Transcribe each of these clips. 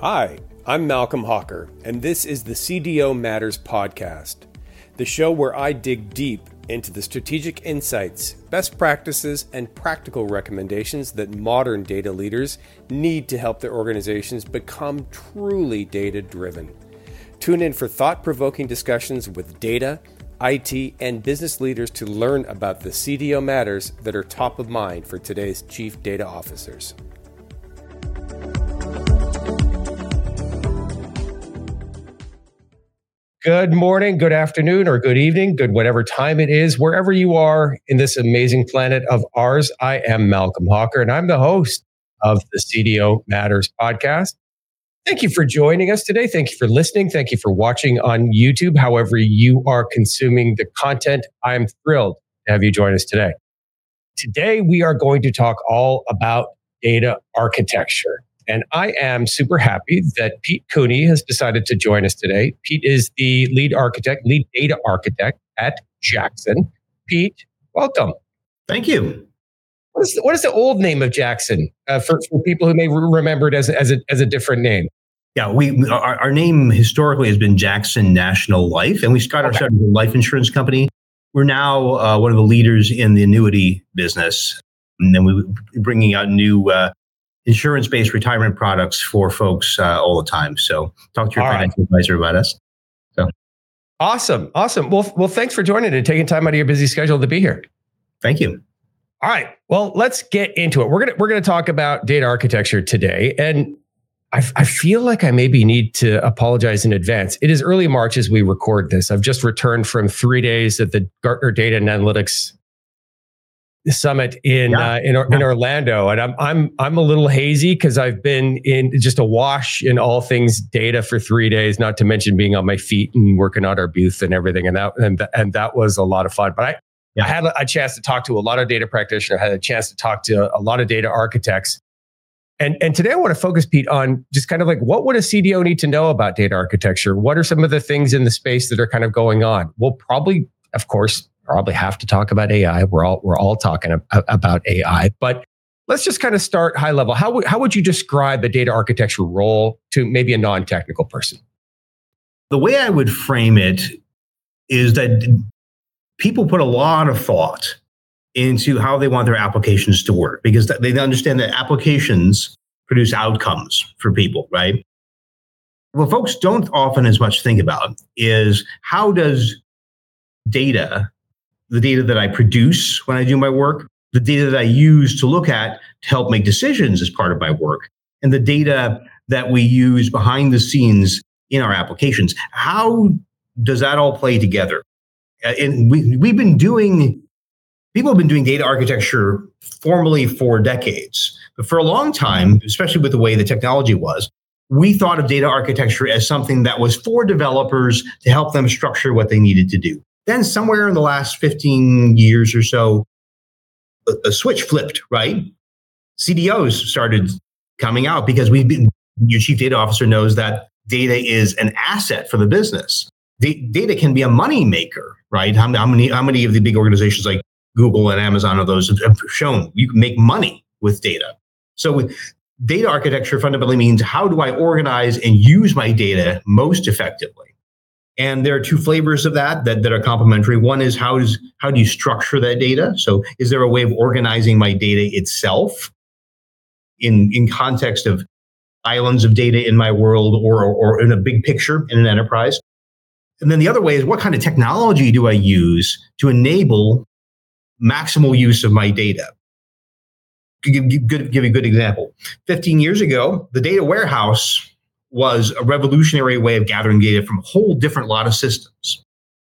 Hi, I'm Malcolm Hawker, and this is the CDO Matters podcast, the show where I dig deep into the strategic insights, best practices, and practical recommendations that modern data leaders need to help their organizations become truly data-driven. Tune in for thought-provoking discussions with data, IT, and business leaders to learn about the CDO matters that are top of mind for today's chief data officers. Good morning, good afternoon, or good evening, good whatever time it is, wherever you are in this amazing planet of ours. I am Malcolm Hawker, and I'm the host of the CDO Matters podcast. Thank you for joining us today. Thank you for listening. Thank you for watching on YouTube. However you are consuming the content, I'm thrilled to have you join us today. Today, we are going to talk all about data architecture. And I am super happy that Pete Cooney has decided to join us today. Pete is the lead data architect at Jackson. Pete, welcome. Thank you. What is the old name of Jackson for people who may remember it as a different name? Yeah, our name historically has been Jackson National Life, and we got our start as a life insurance company. We're now one of the leaders in the annuity business, and then we're bringing out new insurance-based retirement products for folks all the time. So talk to your financial advisor about us. So awesome. Well, thanks for joining and taking time out of your busy schedule to be here. Thank you. All right. Well, let's get into it. We're gonna talk about data architecture today, and I feel like I maybe need to apologize in advance. It is early March as we record this. I've just returned from 3 days at the Gartner Data and Analytics Summit in Orlando, and I'm a little hazy because I've been in just awash in all things data for 3 days. Not to mention being on my feet and working out our booth and everything, and that was a lot of fun. But I had a chance to talk to a lot of data practitioners. I had a chance to talk to a lot of data architects. And today I want to focus, Pete, on just kind of like what would a CDO need to know about data architecture? What are some of the things in the space that are kind of going on? We'll probably have to talk about AI. We're all talking about AI, but let's just kind of start high level. How would you describe a data architecture role to maybe a non-technical person? The way I would frame it is that people put a lot of thought into how they want their applications to work because they understand that applications produce outcomes for people, right? What folks don't often as much think about is how does the data that I produce when I do my work, the data that I use to look at to help make decisions as part of my work, and the data that we use behind the scenes in our applications. How does that all play together? And people have been doing data architecture formally for decades. But for a long time, especially with the way the technology was, we thought of data architecture as something that was for developers to help them structure what they needed to do. Then somewhere in the last 15 years or so, a switch flipped, right? CDOs started coming out because your chief data officer knows that data is an asset for the business. Data can be a money maker, right? How many of the big organizations like Google and Amazon of those have shown you can make money with data? So data architecture fundamentally means how do I organize and use my data most effectively? And there are two flavors of that are complementary. One is how do you structure that data? So is there a way of organizing my data itself in context of islands of data in my world or in a big picture in an enterprise? And then the other way is what kind of technology do I use to enable maximal use of my data? Give you a good example. 15 years ago, the data warehouse was a revolutionary way of gathering data from a whole different lot of systems.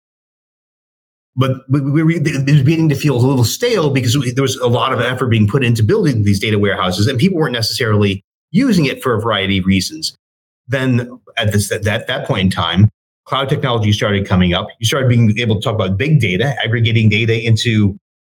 But it was beginning to feel a little stale because there was a lot of effort being put into building these data warehouses, and people weren't necessarily using it for a variety of reasons. Then at that point in time, cloud technology started coming up. You started being able to talk about big data, aggregating data into,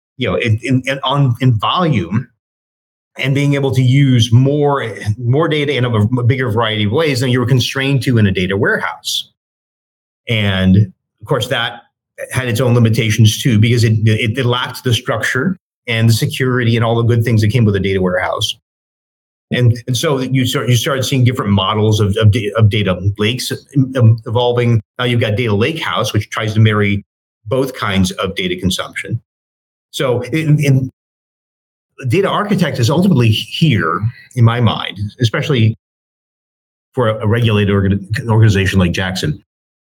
in volume, and being able to use more data in a bigger variety of ways than you were constrained to in a data warehouse. And of course, that had its own limitations too, because it lacked the structure and the security and all the good things that came with a data warehouse. And so you start seeing different models of data lakes evolving. Now you've got Data Lakehouse, which tries to marry both kinds of data consumption. So in data architect is ultimately here, in my mind, especially for a regulated organization like Jackson.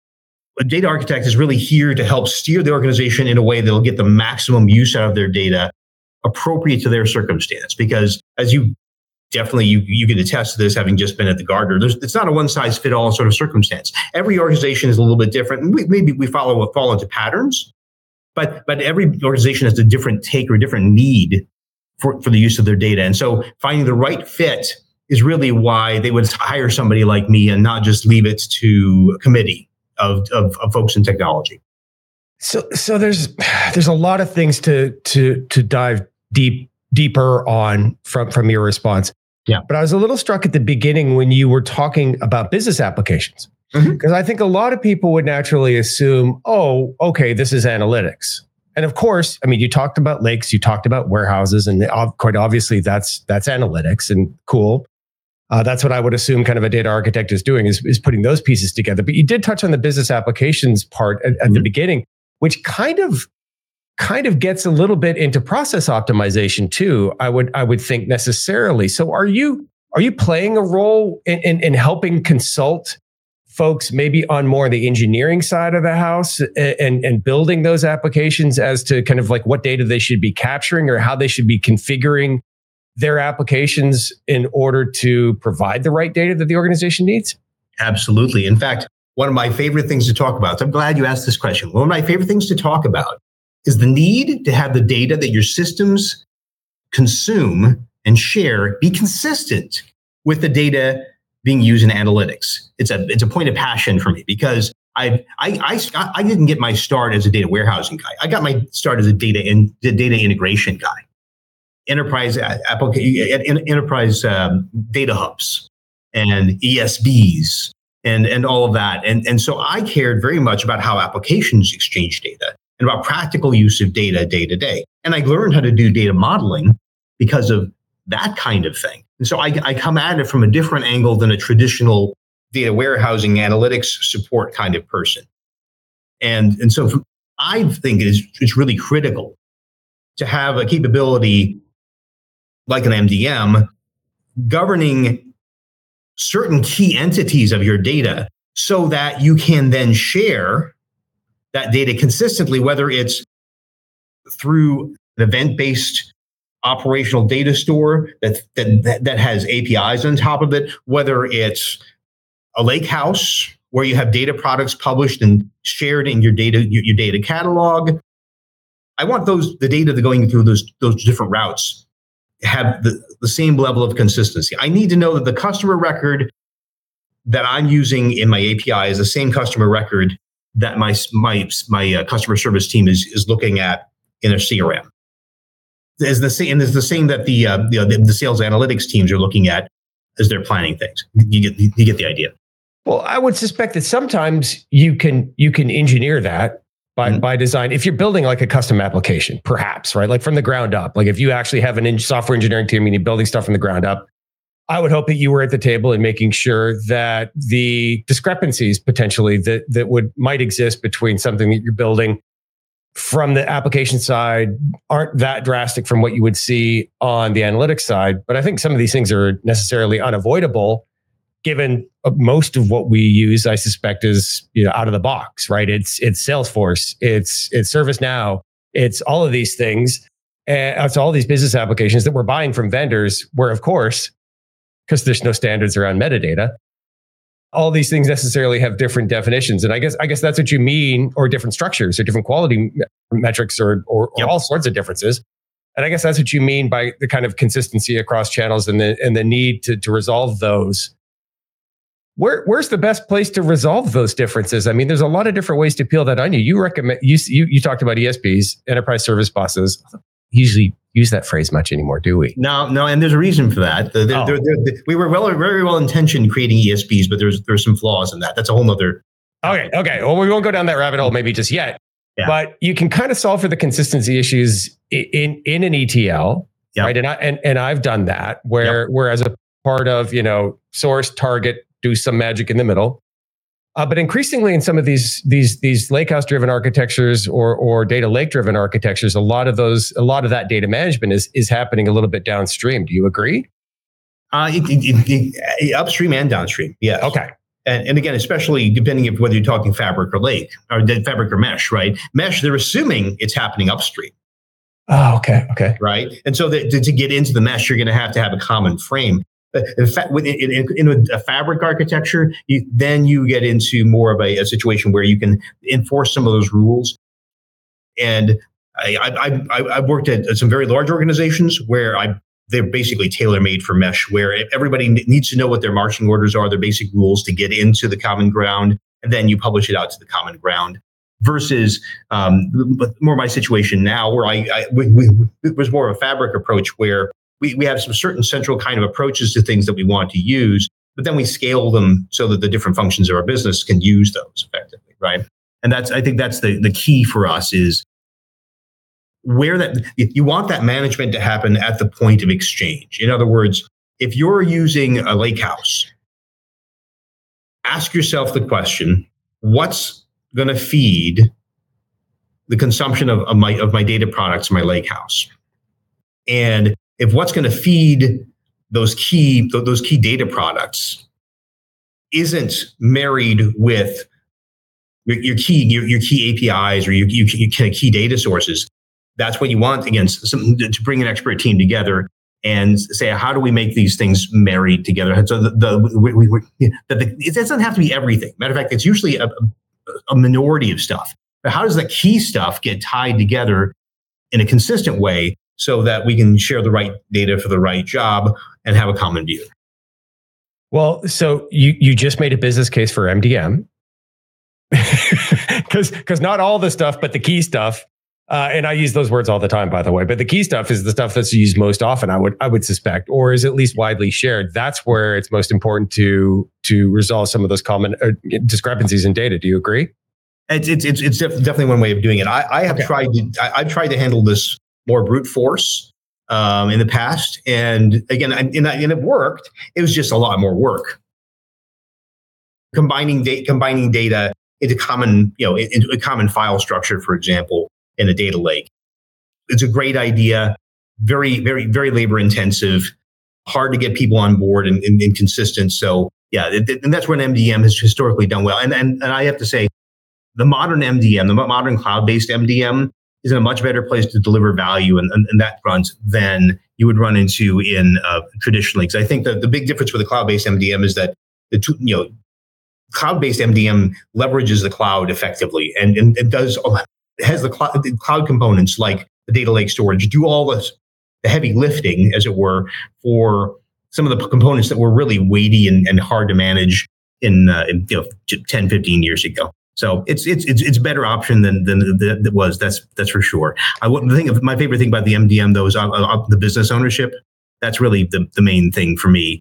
A data architect is really here to help steer the organization in a way that'll get the maximum use out of their data appropriate to their circumstance. Because as you definitely, you can attest to this, having just been at the Gartner, it's not a one-size-fit-all sort of circumstance. Every organization is a little bit different. And maybe we fall into patterns, but every organization has a different take or a different need for the use of their data. And so finding the right fit is really why they would hire somebody like me and not just leave it to a committee of folks in technology. So there's a lot of things to dive deeper on from your response. Yeah. But I was a little struck at the beginning when you were talking about business applications, because I think a lot of people would naturally assume, oh, okay, this is analytics. And of course, I mean, you talked about lakes, you talked about warehouses, and quite obviously that's analytics and cool. That's what I would assume kind of a data architect is doing is putting those pieces together. But you did touch on the business applications part at the beginning, which kind of gets a little bit into process optimization too, I would think necessarily. So are you playing a role in helping consult folks maybe on more the engineering side of the house and building those applications as to kind of like what data they should be capturing or how they should be configuring their applications in order to provide the right data that the organization needs? Absolutely. In fact, one of my favorite things to talk about, so I'm glad you asked this question. One of my favorite things to talk about is the need to have the data that your systems consume and share be consistent with the data being used in analytics. It's a point of passion for me because I didn't get my start as a data warehousing guy. I got my start as a data integration guy. Enterprise data hubs and ESBs and all of that. And so I cared very much about how applications exchange data and about practical use of data day to day. And I learned how to do data modeling because of that kind of thing. And so I come at it from a different angle than a traditional data warehousing analytics support kind of person. And so I think it's really critical to have a capability like an MDM governing certain key entities of your data so that you can then share that data consistently, whether it's through an event-based operational data store that has APIs on top of it, whether it's a lakehouse where you have data products published and shared in your data catalog. I want the data going through those different routes have the same level of consistency. I need to know that the customer record that I'm using in my API is the same customer record that my customer service team is looking at in a CRM. Is the same that the sales analytics teams are looking at as they're planning things. You get the idea. Well, I would suspect that sometimes you can engineer that by design. If you're building like a custom application, perhaps, right? Like from the ground up. Like if you actually have an software engineering team and you're building stuff from the ground up, I would hope that you were at the table and making sure that the discrepancies potentially that might exist between something that you're building from the application side aren't that drastic from what you would see on the analytics side. But I think some of these things are necessarily unavoidable given most of what we use, I suspect, is out of the box, right? It's Salesforce, it's ServiceNow, it's all of these things. And it's all these business applications that we're buying from vendors where, of course, because there's no standards around metadata, all these things necessarily have different definitions. And I guess that's what you mean, or different structures or different quality metrics or Yep. all sorts of differences. And I guess that's what you mean by the kind of consistency across channels and the need to resolve those. Where's the best place to resolve those differences? I mean, there's a lot of different ways to peel that onion. You talked about ESBs, enterprise service buses. Usually use that phrase much anymore, do we? No, and there's a reason for that. We were very well intentioned creating ESBs, but there's some flaws in that. That's a whole nother. Okay. Well, we won't go down that rabbit hole maybe just yet. Yeah. But you can kind of solve for the consistency issues in an ETL, Yep. right? And I've done that whereas part of, source, target, do some magic in the middle. But increasingly in some of these lakehouse driven architectures or data lake driven architectures, a lot of that data management is happening a little bit downstream. Do you agree? Upstream and downstream. Yes. Okay. And again, especially depending on whether you're talking fabric or lake or fabric or mesh, right? Mesh, they're assuming it's happening upstream. Oh, okay. Okay. Right. And so to get into the mesh, you're going to have a common frame. In fact, in a fabric architecture, then you get into more of a situation where you can enforce some of those rules. And I've worked at some very large organizations where they're basically tailor-made for mesh, where everybody needs to know what their marching orders are, their basic rules to get into the common ground, and then you publish it out to the common ground. Versus more my situation now, where it was more of a fabric approach where we have some certain central kind of approaches to things that we want to use, but then we scale them so that the different functions of our business can use those effectively, right? And I think that's the key for us is where you want that management to happen at the point of exchange. In other words, if you're using a lakehouse, ask yourself the question, what's going to feed the consumption of my data products in my lakehouse? And if what's going to feed those key data products isn't married with your key APIs or your key data sources, that's what you want. Again, to bring an expert team together and say, how do we make these things married together? And so it doesn't have to be everything. Matter of fact, it's usually a minority of stuff. But how does that key stuff get tied together in a consistent way so that we can share the right data for the right job and have a common view? Well, so you just made a business case for MDM, because not all the stuff, but the key stuff. And I use those words all the time, by the way. But the key stuff is the stuff that's used most often, I would suspect, or is at least widely shared. That's where it's most important to resolve some of those common discrepancies in data. Do you agree? It's definitely one way of doing it. I've tried to handle this more brute force in the past, and again, and it worked. It was just a lot more work. Combining data into into a common file structure, for example, in a data lake. It's a great idea. Very, very, very labor intensive. Hard to get people on board and consistent. So yeah, and that's where an MDM has historically done well. And I have to say, the modern MDM, the modern cloud-based MDM, is in a much better place to deliver value in that front than you would run into in traditionally. Because I think that the big difference with the cloud-based MDM is that cloud-based MDM leverages the cloud effectively and it has the cloud components like the data lake storage do all the heavy lifting, as it were, for some of the components that were really weighty and hard to manage in 10, 15 years ago. So it's a better option than it was. That's for sure. My favorite thing about the MDM though is the business ownership. That's really the main thing for me.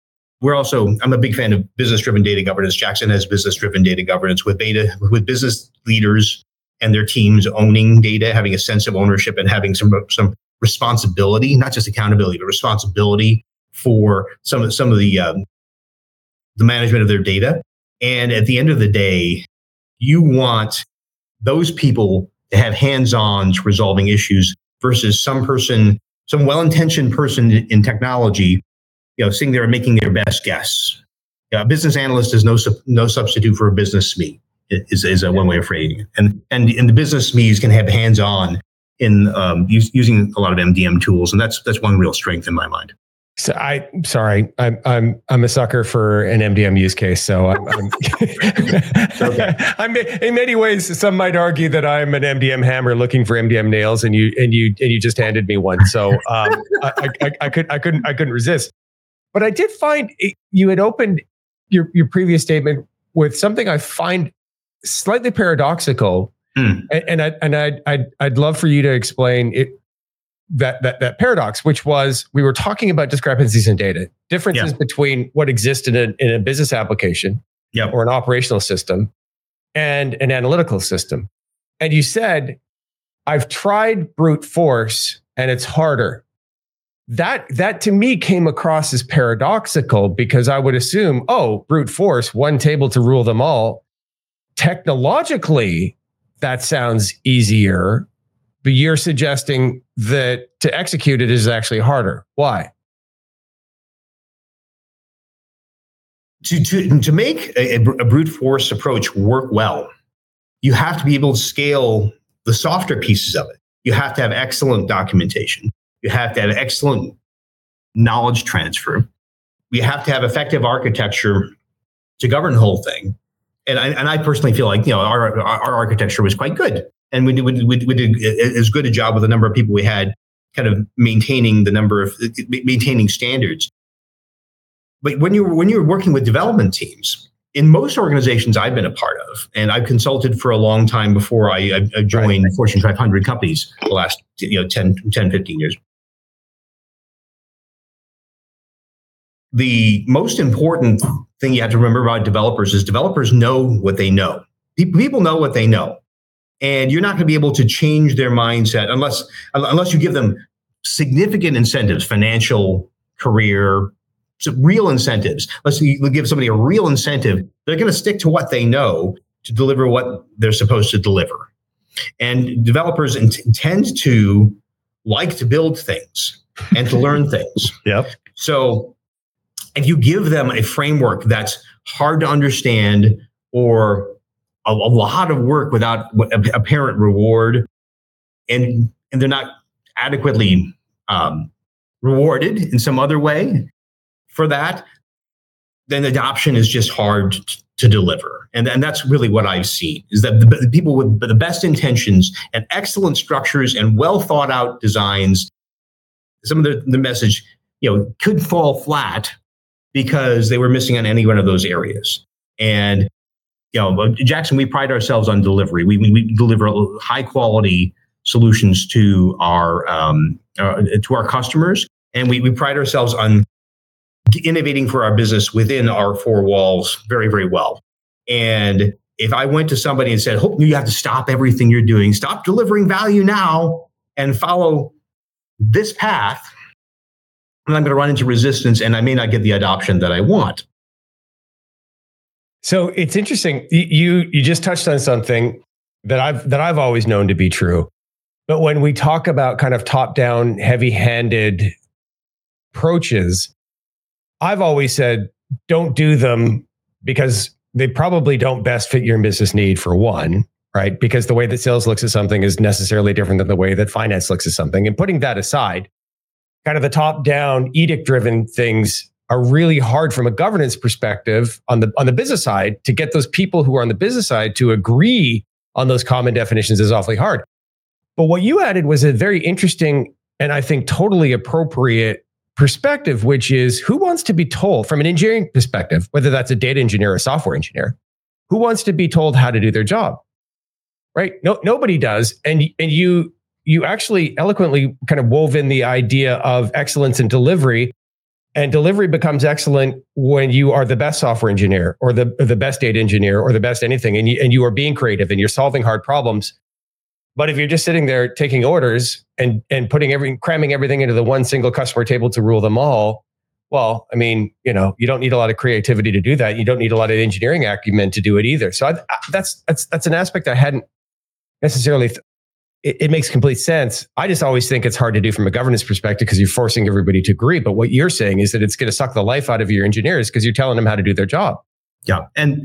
I'm a big fan of business-driven data governance. Jackson has business-driven data governance with business leaders and their teams owning data, having a sense of ownership and having some responsibility, not just accountability, but responsibility for some of the management of their data. And at the end of the day, you want those people to have hands-on to resolving issues versus some well-intentioned person in technology, sitting there and making their best guess. A business analyst is no substitute for a business SME. Is a one way of phrasing it. And the business SMEs can have hands-on in using a lot of MDM tools, and that's one real strength in my mind. So I'm a sucker for an MDM use case. So I'm in many ways, some might argue that I'm an MDM hammer looking for MDM nails, and you just handed me one. So I couldn't resist. But I did find you had opened your previous statement with something I find slightly paradoxical, and I'd love for you to explain it. That paradox, which was we were talking about discrepancies in data, differences between what exists in a business application or an operational system and an analytical system. And you said, I've tried brute force and it's harder. that to me came across as paradoxical, because I would assume, oh, brute force, one table to rule them all. Technologically, that sounds easier, but you're suggesting that to execute it is actually harder. Why? To make a brute force approach work well, you have to be able to scale the softer pieces of it. You have to have excellent documentation. You have to have excellent knowledge transfer. You have to have effective architecture to govern the whole thing. And I personally feel like, our architecture was quite good, and we did as good a job with the number of people we had, kind of maintaining standards. But when you're working with development teams, in most organizations I've been a part of, and I've consulted for a long time before I joined Fortune 500 companies the last 10, 15 years. The most important thing you have to remember about developers is developers know what they know. People know what they know. And you're not going to be able to change their mindset unless you give them significant incentives, financial, career, real incentives. Unless you give somebody a real incentive, they're going to stick to what they know to deliver what they're supposed to deliver. And developers tend to like to build things and to learn things. Yep. So if you give them a framework that's hard to understand, or a lot of work without apparent reward, and they're not adequately rewarded in some other way for that, then adoption is just hard to deliver. And that's really what I've seen, is that the people with the best intentions and excellent structures and well thought out designs, some of the message, could fall flat because they were missing on any one of those areas. And Jackson, we pride ourselves on delivery. We deliver high quality solutions to our customers, and we pride ourselves on innovating for our business within our four walls very, very well. And if I went to somebody and said, "Hope you have to stop everything you're doing, stop delivering value now, and follow this path," and I'm going to run into resistance, and I may not get the adoption that I want. So it's interesting. You just touched on something that I've always known to be true. But when we talk about kind of top-down, heavy-handed approaches, I've always said, don't do them, because they probably don't best fit your business need, for one, right? Because the way that sales looks at something is necessarily different than the way that finance looks at something. And putting that aside, kind of the top-down, edict-driven things are really hard from a governance perspective on the business side. To get those people who are on the business side to agree on those common definitions is awfully hard. But what you added was a very interesting, and I think totally appropriate perspective, which is, who wants to be told, from an engineering perspective, whether that's a data engineer or a software engineer, who wants to be told how to do their job, right? No, nobody does. And you actually eloquently kind of wove in the idea of excellence in delivery. And delivery becomes excellent when you are the best software engineer, or the best data engineer, or the best anything, and you are being creative and you're solving hard problems. But if you're just sitting there taking orders and cramming everything into the one single customer table to rule them all, well, I mean, you don't need a lot of creativity to do that. You don't need a lot of engineering acumen to do it either. So that's an aspect I hadn't necessarily. It makes complete sense. I just always think it's hard to do from a governance perspective, because you're forcing everybody to agree. But what you're saying is that it's going to suck the life out of your engineers, because you're telling them how to do their job. Yeah, and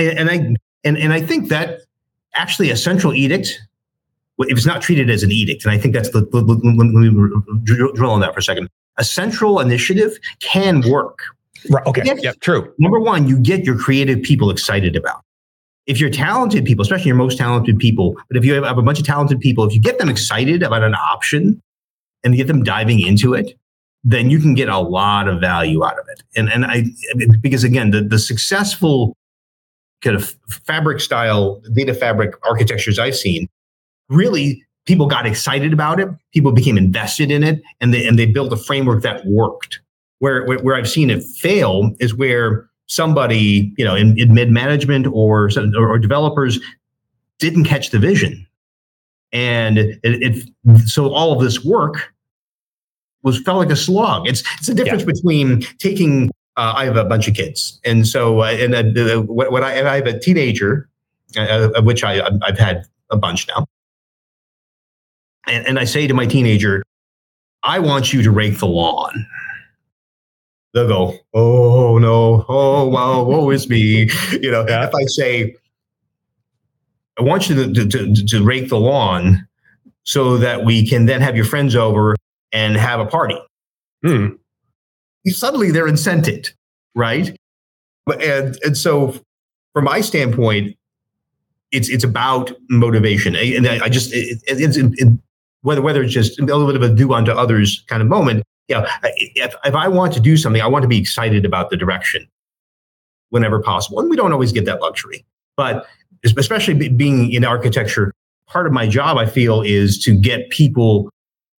I think that actually a central edict, if it's not treated as an edict, and I think that's when we drill on that for a second, a central initiative can work. Right. Okay. Yeah. True. Number one, you get your creative people excited about. If you're talented people, especially your most talented people, but if you have a bunch of talented people, if you get them excited about an option and get them diving into it, then you can get a lot of value out of it. Because again, the successful kind of fabric style data fabric architectures I've seen, really people got excited about it, people became invested in it, and they built a framework that worked. Where I've seen it fail is where somebody, in mid-management or developers didn't catch the vision. And so all of this work felt like a slog. It's the difference between taking. I have a bunch of kids, and so I have a teenager, of which I've had a bunch now, and I say to my teenager, I want you to rake the lawn. They'll go, oh no, oh wow, woe is me. If I say, I want you to rake the lawn so that we can then have your friends over and have a party. Suddenly they're incented, right? And so from my standpoint, it's about motivation. And I just, whether it's just a little bit of a do unto others kind of moment, if I want to do something, I want to be excited about the direction whenever possible. And we don't always get that luxury, but especially being in architecture, part of my job, I feel, is to get people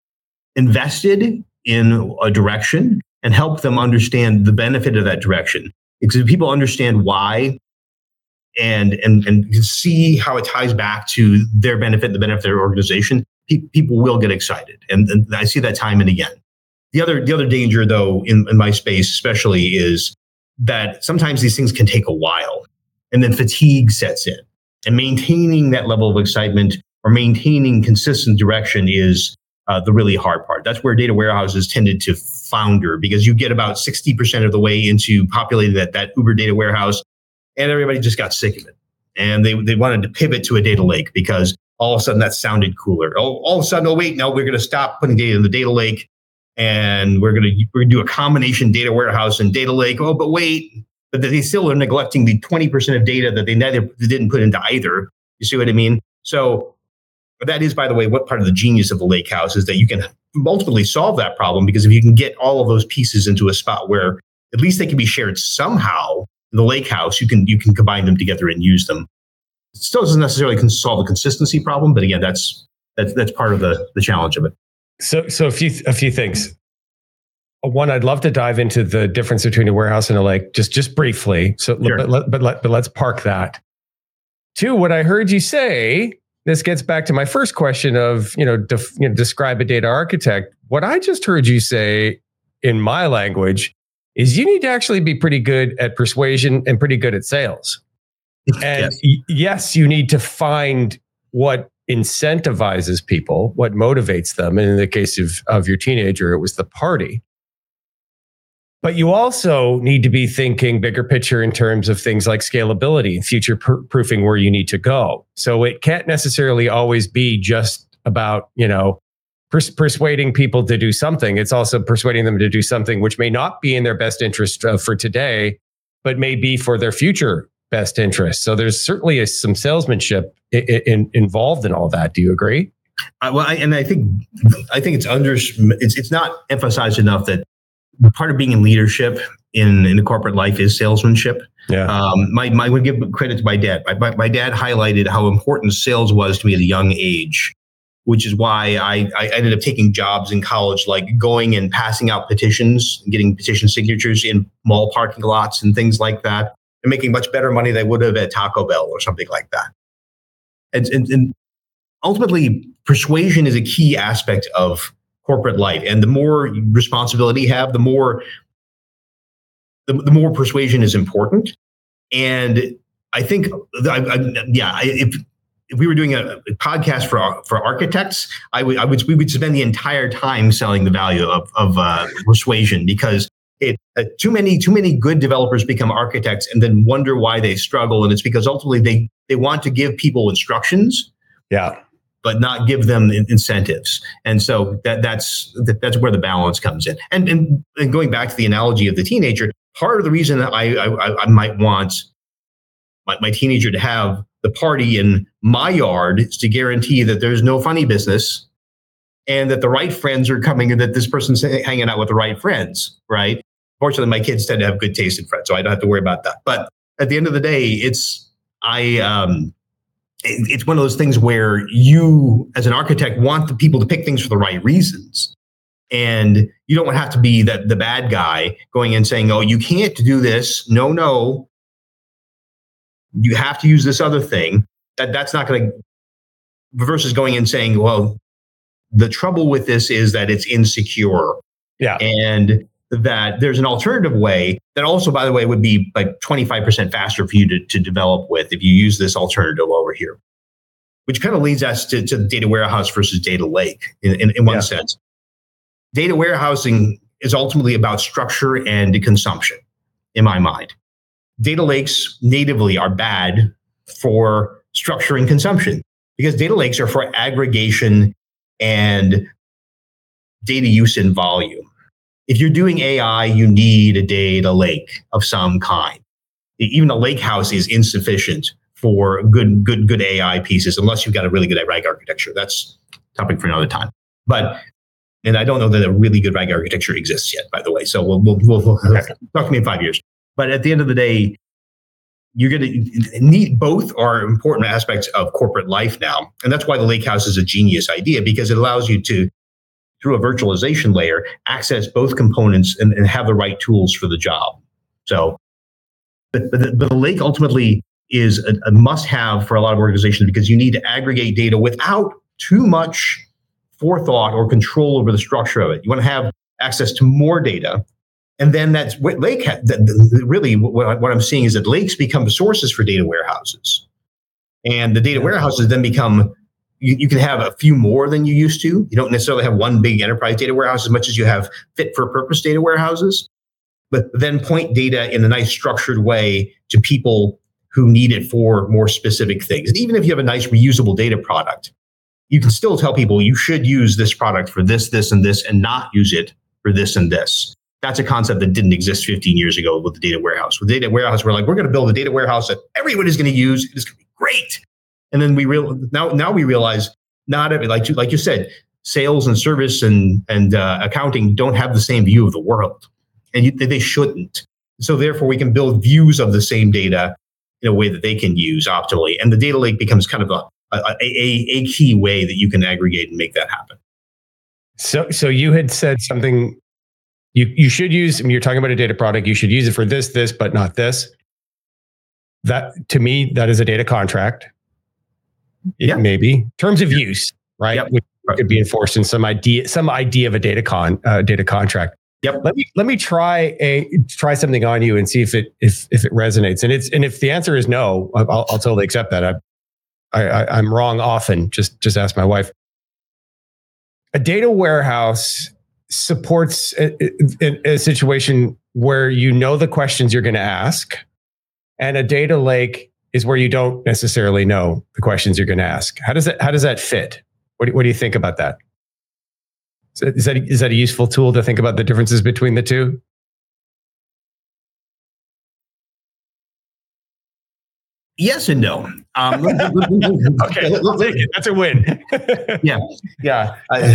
invested in a direction and help them understand the benefit of that direction. Because if people understand why and see how it ties back to their benefit, the benefit of their organization, people will get excited. And I see that time and again. The other danger, though, in my space especially, is that sometimes these things can take a while, and then fatigue sets in. And maintaining that level of excitement or maintaining consistent direction is the really hard part. That's where data warehouses tended to founder, because you get about 60% of the way into populating that Uber data warehouse, and everybody just got sick of it. And they wanted to pivot to a data lake because all of a sudden that sounded cooler. All of a sudden, we're going to stop putting data in the data lake, and we're going to do a combination data warehouse and data lake. Oh, but wait, but they still are neglecting the 20% of data that they didn't put into either. You see what I mean? So that is, by the way, what part of the genius of the lake house is that you can ultimately solve that problem, because if you can get all of those pieces into a spot where at least they can be shared somehow in the lake house, you can combine them together and use them. It still doesn't necessarily solve the consistency problem, but again, that's part of the challenge of it. So a few things. One, I'd love to dive into the difference between a warehouse and a lake, just briefly. So, sure. but let's park that. Two, what I heard you say, this gets back to my first question of describe a data architect. What I just heard you say in my language is you need to actually be pretty good at persuasion and pretty good at sales. And yes, you need to find what incentivizes people, what motivates them. And in the case of your teenager, it was the party. But you also need to be thinking bigger picture in terms of things like scalability and future proofing where you need to go. So it can't necessarily always be just about, persuading people to do something. It's also persuading them to do something which may not be in their best interest for today, but may be for their future best interest. So there's certainly some salesmanship involved in all that. Do you agree? I think it's not emphasized enough that part of being in leadership in the corporate life is salesmanship. Yeah. I would give credit to my dad. My dad highlighted how important sales was to me at a young age, which is why I ended up taking jobs in college, like going and passing out petitions, getting petition signatures in mall parking lots and things like that, and making much better money than I would have at Taco Bell or something like that. And ultimately, persuasion is a key aspect of corporate life, and the more responsibility you have, the more persuasion is important. And I think, if we were doing a podcast for architects, we would spend the entire time selling the value of persuasion, because too many good developers become architects and then wonder why they struggle, and it's because ultimately they want to give people instructions. Yeah. But not give them incentives. And so that's where the balance comes in. And going back to the analogy of the teenager, part of the reason that I might want my teenager to have the party in my yard is to guarantee that there's no funny business and that the right friends are coming and that this person's hanging out with the right friends, right? Fortunately, my kids tend to have good taste in friends, so I don't have to worry about that. But at the end of the day, it's one of those things where you, as an architect, want the people to pick things for the right reasons. And you don't have to be the bad guy going and saying, oh, you can't do this. No. You have to use this other thing. That's not going to, versus going and saying, well, the trouble with this is that it's insecure. Yeah. And that there's an alternative way that also, by the way, would be like 25% faster for you to develop with if you use this alternative over here, which kind of leads us to the data warehouse versus data lake in one sense. Data warehousing is ultimately about structure and consumption, in my mind. Data lakes natively are bad for structure and consumption because data lakes are for aggregation and data use in volume. If you're doing AI, you need a data lake of some kind. Even a lake house is insufficient for good AI pieces, unless you've got a really good RAG architecture. That's a topic for another time. And I don't know that a really good RAG architecture exists yet, by the way. So we'll talk to me in 5 years. But at the end of the day, you're going to need both are important aspects of corporate life now. And that's why the lakehouse is a genius idea, because it allows you to, through a virtualization layer, access both components and have the right tools for the job. So, but the lake ultimately is a must-have for a lot of organizations because you need to aggregate data without too much forethought or control over the structure of it. You want to have access to more data. And then that's what lake really what I'm seeing is that lakes become the sources for data warehouses. And the data warehouses then become, you can have a few more than you used to. You don't necessarily have one big enterprise data warehouse as much as you have fit for purpose data warehouses, but then point data in a nice structured way to people who need it for more specific things. And even if you have a nice reusable data product, you can still tell people you should use this product for this, this, and this, and not use it for this and this. That's a concept that didn't exist 15 years ago with the data warehouse. With the data warehouse, we're like, we're going to build a data warehouse that everyone is going to use. It's going to be great. And then now we realize not every, like you said, sales and service and accounting don't have the same view of the world, and they shouldn't. So therefore, we can build views of the same data in a way that they can use optimally, and the data lake becomes kind of a key way that you can aggregate and make that happen. So you had said something. You should use, I mean, you're talking about a data product, you should use it for this, but not this. That, to me, that is a data contract. Maybe. Terms of use, right? Yep. Which could be enforced in some idea of a data contract. Yep. Let me try something on you and see if it resonates. And if the answer is no, I'll totally accept that. I'm wrong often. Just ask my wife. A data warehouse supports a situation where you know the questions you're going to ask, and a data lake is where you don't necessarily know the questions you're going to ask. How does that fit? What do you think about that? Is that a useful tool to think about the differences between the two? Yes and no. Okay, I'll take it. That's a win. Yeah.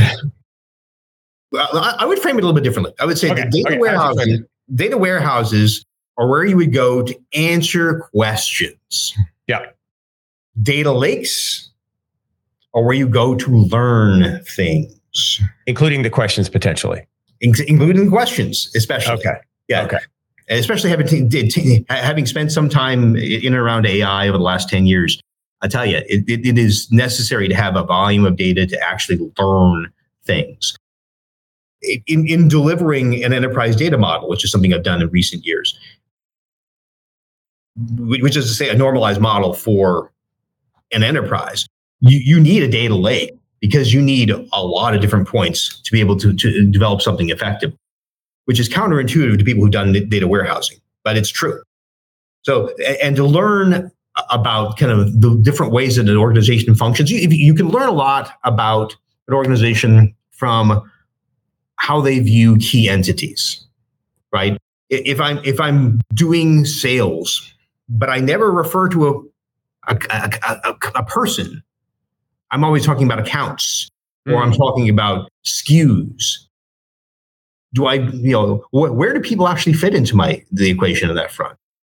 I would frame it a little bit differently. I would say that data warehouses are where you would go to answer questions. Yeah. Data lakes are where you go to learn things. Including the questions, potentially. Including questions, especially. Okay. Yeah. Okay. And especially having spent some time in and around AI over the last 10 years, I tell you, it is necessary to have a volume of data to actually learn things. In delivering an enterprise data model, which is something I've done in recent years, which is to say a normalized model for an enterprise, you need a data lake because you need a lot of different points to be able to develop something effective, which is counterintuitive to people who've done data warehousing, but it's true. So, and to learn about kind of the different ways that an organization functions, you can learn a lot about an organization from how they view key entities, right? If I'm doing sales, but I never refer to a person, I'm always talking about accounts, or I'm talking about SKUs. Where do people actually fit into the equation on that front?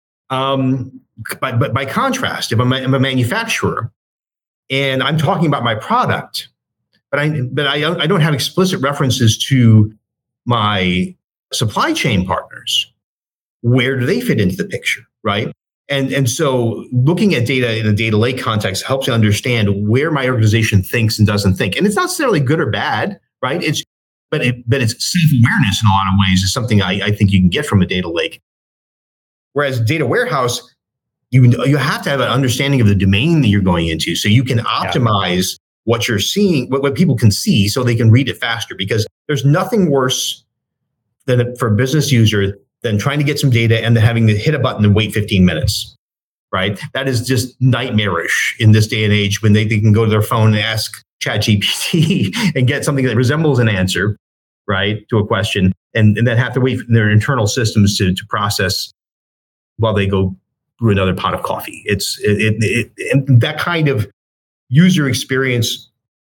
But by contrast, if I'm a manufacturer and I'm talking about my product, but I don't have explicit references to my supply chain partners, where do they fit into the picture, right? And so looking at data in a data lake context helps you understand where my organization thinks and doesn't think. And it's not necessarily good or bad, right? but it's self-awareness in a lot of ways is something I think you can get from a data lake. Whereas data warehouse, you have to have an understanding of the domain that you're going into, so you can optimize what you're seeing, what people can see, so they can read it faster. Because there's nothing worse than for a business user than trying to get some data and then having to hit a button and wait 15 minutes, right? That is just nightmarish in this day and age when they can go to their phone and ask ChatGPT and get something that resembles an answer, right, to a question, and then have to wait for their internal systems to process while they go brew another pot of coffee. And that kind of user experience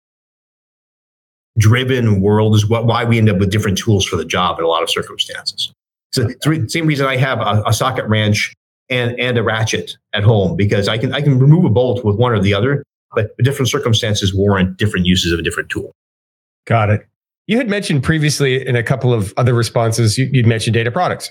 driven world is why we end up with different tools for the job in a lot of circumstances. So it's the same reason I have a socket wrench and a ratchet at home, because I can remove a bolt with one or the other, but different circumstances warrant different uses of a different tool. Got it. You had mentioned previously in a couple of other responses, you'd mentioned data products.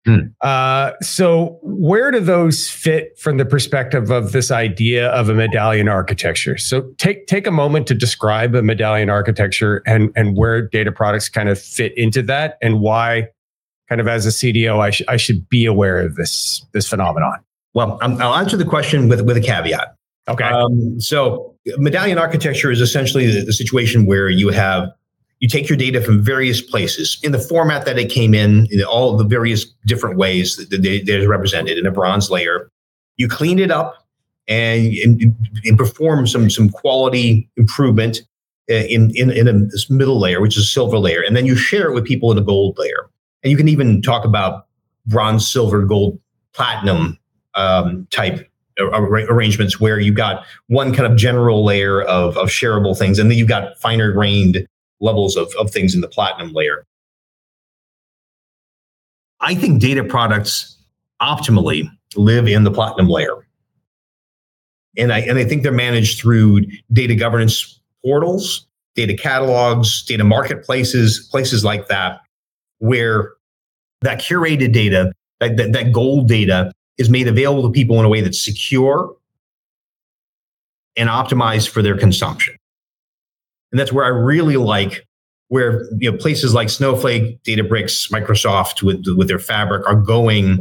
So where do those fit from the perspective of this idea of a medallion architecture? So take a moment to describe a medallion architecture and where data products kind of fit into that, and why, kind of as a CDO, I should be aware of this phenomenon. Well, I'll answer the question with a caveat. Okay. So medallion architecture is essentially the situation where you take your data from various places in the format that it came in all the various different ways that the data is represented in a bronze layer. You clean it up and perform some quality improvement in this middle layer, which is a silver layer. And then you share it with people in a gold layer. And you can even talk about bronze, silver, gold, platinum type arrangements where you've got one kind of general layer of shareable things, and then you've got finer grained levels of things in the platinum layer. I think data products optimally live in the platinum layer. And I think they're managed through data governance portals, data catalogs, data marketplaces, places like that, where that curated data, that gold data is made available to people in a way that's secure and optimized for their consumption. And that's where I really like where places like Snowflake, Databricks, Microsoft with their Fabric are going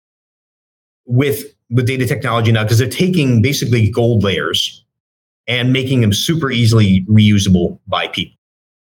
with data technology now, because they're taking basically gold layers and making them super easily reusable by people.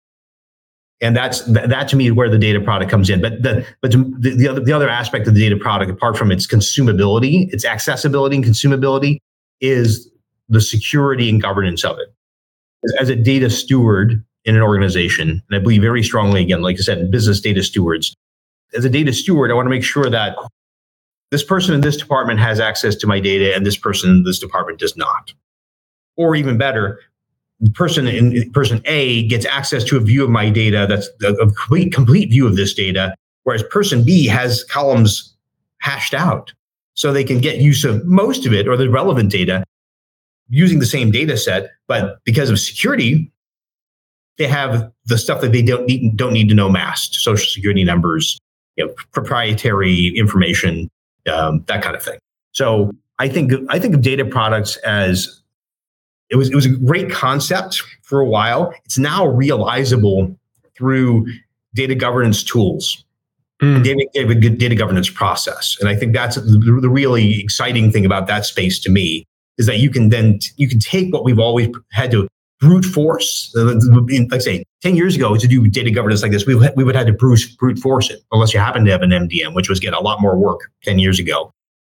And that to me is where the data product comes in. But the other aspect of the data product, apart from its consumability, its accessibility and consumability, is the security and governance of it. As a data steward in an organization, and I believe very strongly, again, like I said, in business data stewards, as a data steward, I want to make sure that this person in this department has access to my data and this person in this department does not. Or even better, person A gets access to a view of my data that's a complete view of this data, whereas person B has columns hashed out so they can get use of most of it or the relevant data using the same data set. But because of security, they have the stuff that they don't need to know masked: social security numbers, proprietary information, that kind of thing. So I think of data products as it was a great concept for a while. It's now realizable through data governance tools, and data governance process. And I think that's the really exciting thing about that space to me, is that you can take what we've always had to brute force. Like say 10 years ago, to do data governance like this, we would have to brute force it, unless you happen to have an MDM, which was a lot more work 10 years ago.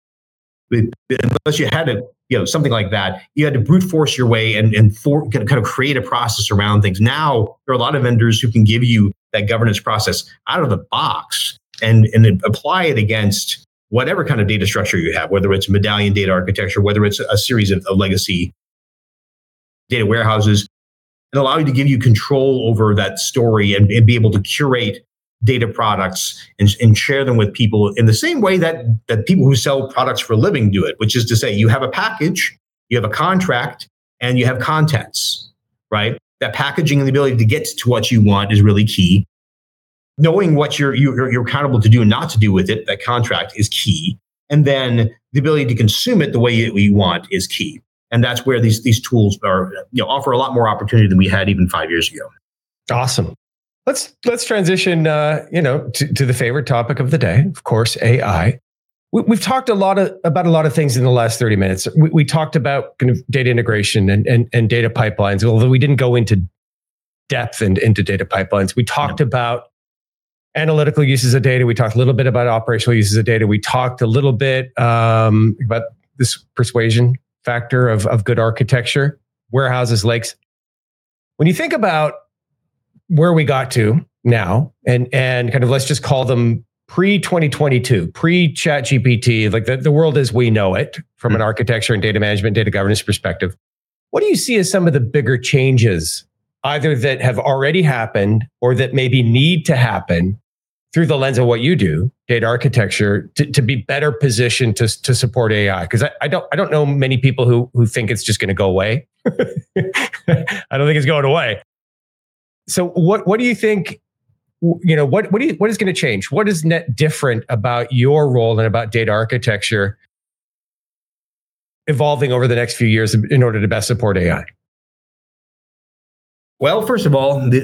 Unless you had something like that, you had to brute force your way and kind of create a process around things. Now there are a lot of vendors who can give you that governance process out of the box and apply it against whatever kind of data structure you have, whether it's medallion data architecture, whether it's a series of legacy data warehouses, and allow you to give you control over that story and be able to curate data products and share them with people in the same way that people who sell products for a living do it, which is to say you have a package, you have a contract, and you have contents, right? That packaging and the ability to get to what you want is really key. Knowing what you're accountable to do and not to do with it, that contract, is key. And then the ability to consume it the way you want is key. And that's where these tools are, offer a lot more opportunity than we had even 5 years ago. Awesome. Let's transition, to the favorite topic of the day, of course, AI. We've talked about a lot of things in the last 30 minutes. We talked about kind of data integration and data pipelines, although we didn't go into depth and into data pipelines. We talked about analytical uses of data. We talked a little bit about operational uses of data. We talked a little bit about this persuasion factor of good architecture, warehouses, lakes. When you think about where we got to now, and kind of let's just call them pre-2022, pre-ChatGPT, like the world as we know it from an architecture and data management, data governance perspective, what do you see as some of the bigger changes, either that have already happened or that maybe need to happen through the lens of what you do, data architecture, to be better positioned to support AI? Because I don't know many people who think it's just going to go away. I don't think it's going away. So what do you think? What is going to change? What is net different about your role and about data architecture evolving over the next few years in order to best support AI? Well, first of all, the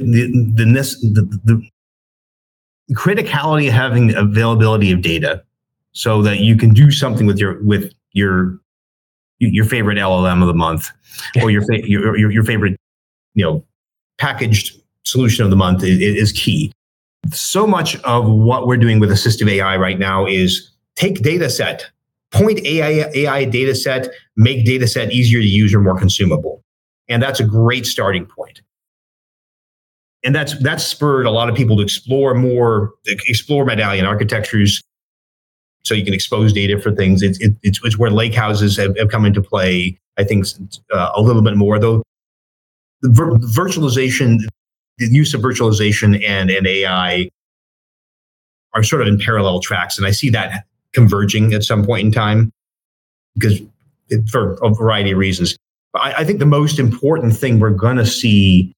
criticality of having availability of data so that you can do something with your favorite LLM of the month or your favorite packaged solution of the month is key. So much of what we're doing with assistive AI right now is take data set, point AI data set, make data set easier to use or more consumable. And that's a great starting point. And that's spurred a lot of people to explore medallion architectures so you can expose data for things. It's where lake houses have come into play, I think, a little bit more, though. The virtualization, the use of virtualization and AI are sort of in parallel tracks. And I see that converging at some point in time for a variety of reasons. But I think the most important thing we're going to see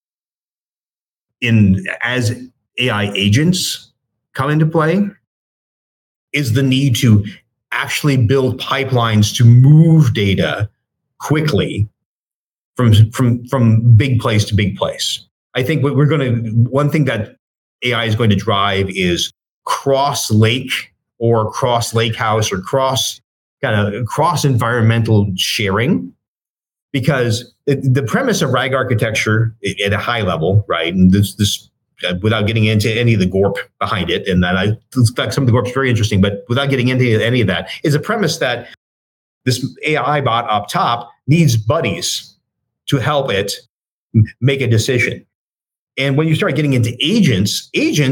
as AI agents come into play is the need to actually build pipelines to move data quickly from big place to big place. I think one thing that AI is going to drive is cross lake or cross lake house or cross environmental sharing, because the premise of RAG architecture at a high level, right? And this without getting into any of the GORP behind it, and that I suspect some of the GORP is very interesting, but without getting into any of that, is a premise that this AI bot up top needs buddies to help it make a decision. And when you start getting into agents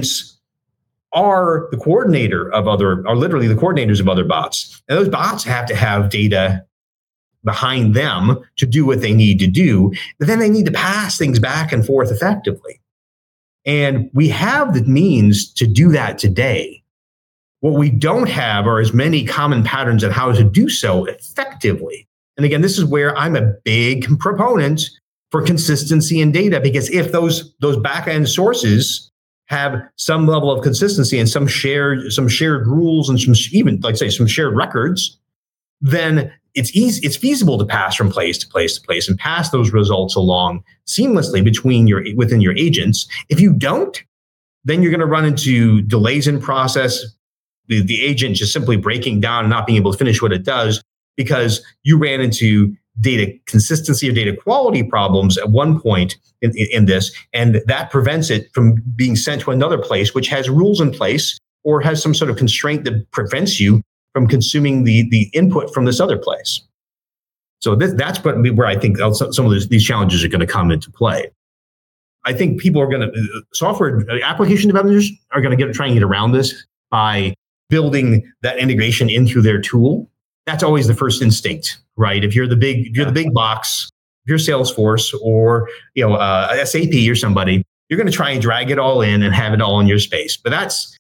are literally the coordinators of other bots. And those bots have to have data behind them to do what they need to do. But then they need to pass things back and forth effectively. And we have the means to do that today. What we don't have are as many common patterns on how to do so effectively. And again, this is where I'm a big proponent for consistency in data, because if those back-end sources have some level of consistency and some shared rules and some shared records, then it's feasible to pass from place to place to place and pass those results along seamlessly within your agents. If you don't, then you're going to run into delays in process, the agent just simply breaking down and not being able to finish what it does because you ran into data consistency or data quality problems at one point in this, and that prevents it from being sent to another place, which has rules in place or has some sort of constraint that prevents you from consuming the input from this other place. So that's where I think some of these challenges are going to come into play. I think software application developers are going to try and get around this by building that integration into their tool. That's always the first instinct, right? If you're the big box, if you're Salesforce or SAP or somebody, you're going to try and drag it all in and have it all in your space. But that's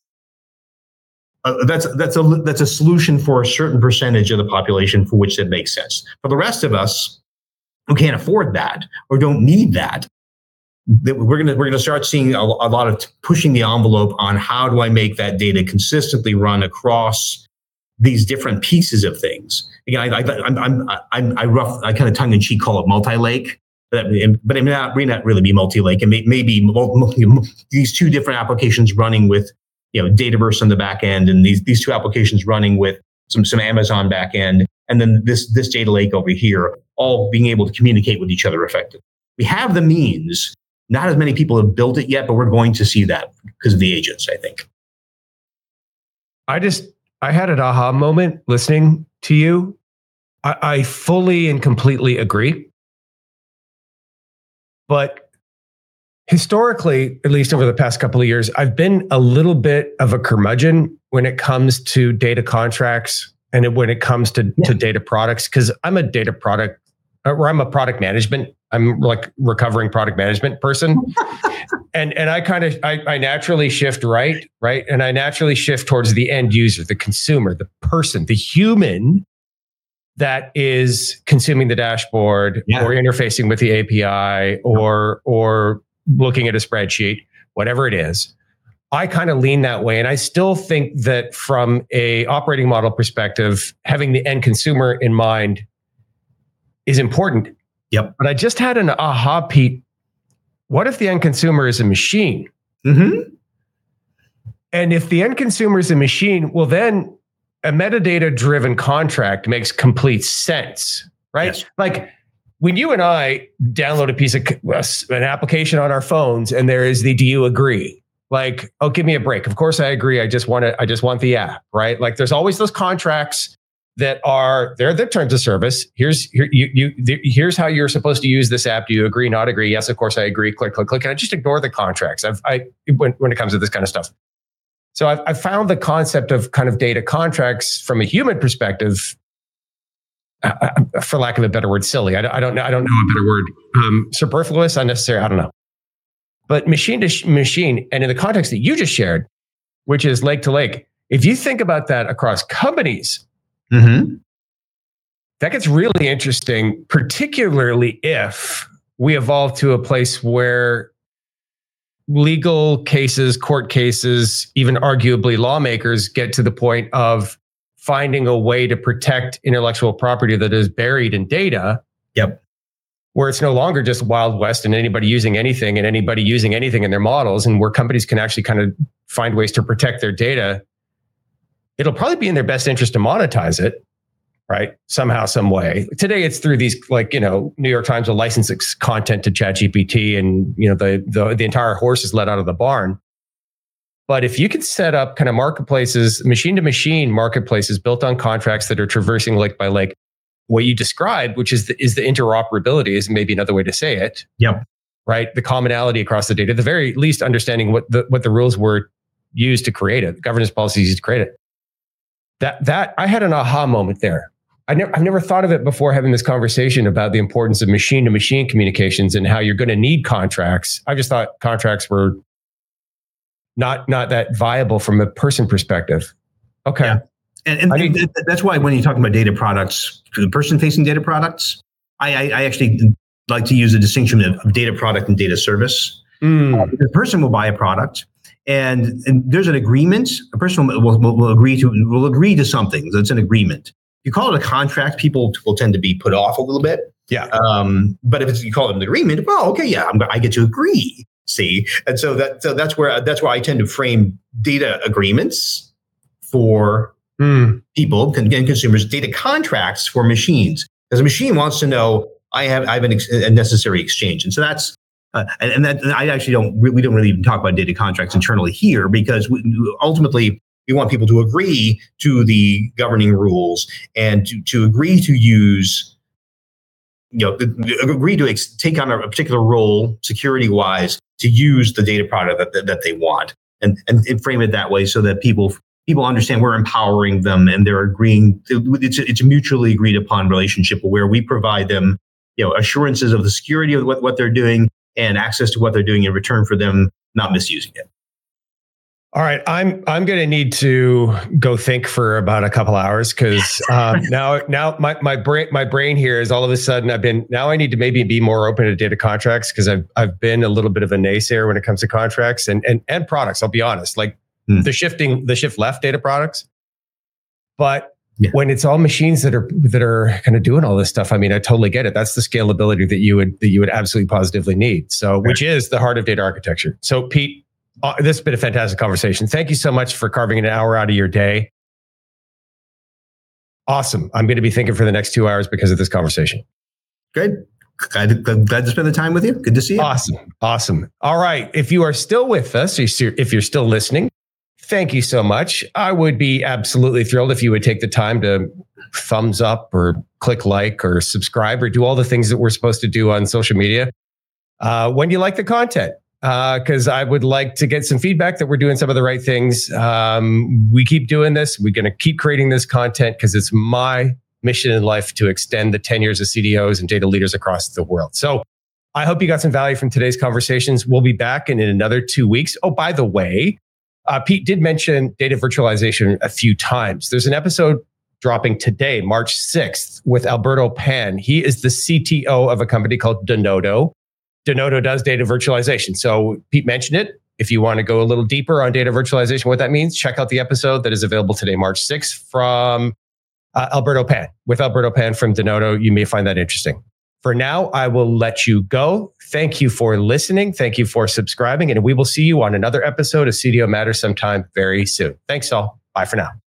a solution for a certain percentage of the population for which it makes sense. For the rest of us who can't afford that or don't need that, we're going to start seeing a lot of pushing the envelope on how do I make that data consistently run across these different pieces of things. Again, I kind of tongue in cheek call it multi-lake, but it may not really be multi-lake. It may be these two different applications running with, Dataverse on the back end, and these two applications running with some Amazon back end, and then this data lake over here, all being able to communicate with each other effectively. We have the means. Not as many people have built it yet, but we're going to see that because of the agents, I think. I had an aha moment listening to you. I fully and completely agree. But historically, at least over the past couple of years, I've been a little bit of a curmudgeon when it comes to data contracts and when it comes to data products, because I'm a data product, or I'm a product management. I'm like recovering product management person. And I naturally shift right. And I naturally shift towards the end user, the consumer, the person, the human that is consuming the dashboard or interfacing with the API or looking at a spreadsheet, whatever it is. I kind of lean that way. And I still think that from a operating model perspective, having the end consumer in mind is important. Yep. But I just had an aha, Pete. What if the end consumer is a machine? Mm-hmm. And if the end consumer is a machine, well, then a metadata-driven contract makes complete sense, right? Yes. Like when you and I download a piece of an application on our phones, and there is the "Do you agree?" Like, oh, give me a break. Of course, I agree. I just want the app, right? Like, there's always those contracts that they're the terms of service. Here's how you're supposed to use this app. Do you agree? Not agree? Yes, of course I agree. Click, click, click. And I just ignore the contracts. When it comes to this kind of stuff. So I've found the concept of kind of data contracts from a human perspective, for lack of a better word, silly. I don't know a better word. Superfluous, unnecessary. I don't know. But machine to machine, and in the context that you just shared, which is lake to lake, if you think about that across companies. Mm-hmm. That gets really interesting, particularly if we evolve to a place where legal cases, court cases, even arguably lawmakers get to the point of finding a way to protect intellectual property that is buried in data. Yep. Where it's no longer just Wild West and anybody using anything in their models, and where companies can actually kind of find ways to protect their data. It'll probably be in their best interest to monetize it, right? Somehow, some way. Today, it's through these, New York Times will license its content to ChatGPT, and the entire horse is let out of the barn. But if you could set up kind of marketplaces, machine to machine marketplaces built on contracts that are traversing lake by lake, what you described, which is the interoperability, is maybe another way to say it. Yep. Right, the commonality across the data, at the very least, understanding what the rules were used to create it, governance policies used to create it. That I had an aha moment there. I've never thought of it before having this conversation about the importance of machine to machine communications and how you're going to need contracts. I just thought contracts were not that viable from a person perspective. Okay. Yeah. And that's why when you're talking about data products, the person-facing data products, I actually like to use the distinction of data product and data service. The person will buy a product. And there's an agreement. A person will agree to something. That's an agreement. You call it a contract, people will tend to be put off a little bit. Yeah. But if you call it an agreement, well, okay, yeah, I get to agree. See, and so that's where I tend to frame data agreements for people and consumers, data contracts for machines, because a machine wants to know I have a necessary exchange, and so that's. And I actually we don't really even talk about data contracts internally here, because ultimately we want people to agree to the governing rules and to agree to use, agree to take on a particular role security wise to use the data product that they want, and frame it that way so that people understand we're empowering them and they're agreeing. It's a mutually agreed upon relationship where we provide them, assurances of the security of what they're doing, and access to what they're doing in return for them not misusing it. All right, I'm going to need to go think for about a couple hours, because now my brain here is all of a sudden I need to maybe be more open to data contracts, because I've been a little bit of a naysayer when it comes to contracts and products. I'll be honest, like the shift left data products, but when it's all machines that are kind of doing all this stuff. I mean, I totally get it. That's the scalability that you would absolutely positively need. So, which is the heart of data architecture. So, Pete, this has been a fantastic conversation. Thank you so much for carving an hour out of your day. Awesome. I'm going to be thinking for the next 2 hours because of this conversation. Good. Glad to spend the time with you. Good to see you. Awesome. All right. If you are still with us, if you're still listening, thank you so much. I would be absolutely thrilled if you would take the time to thumbs up or click like or subscribe or do all the things that we're supposed to do on social media when you like the content. Because I would like to get some feedback that we're doing some of the right things. We keep doing this. We're going to keep creating this content because it's my mission in life to extend the 10 years of CDOs and data leaders across the world. So I hope you got some value from today's conversations. We'll be back in another 2 weeks. Oh, by the way, Pete did mention data virtualization a few times. There's an episode dropping today, March 6th, with Alberto Pan. He is the CTO of a company called Denodo. Denodo does data virtualization. So Pete mentioned it. If you want to go a little deeper on data virtualization, what that means, check out the episode that is available today, March 6th, from Alberto Pan. With Alberto Pan from Denodo, you may find that interesting. For now, I will let you go. Thank you for listening. Thank you for subscribing. And we will see you on another episode of CDO Matters sometime very soon. Thanks all. Bye for now.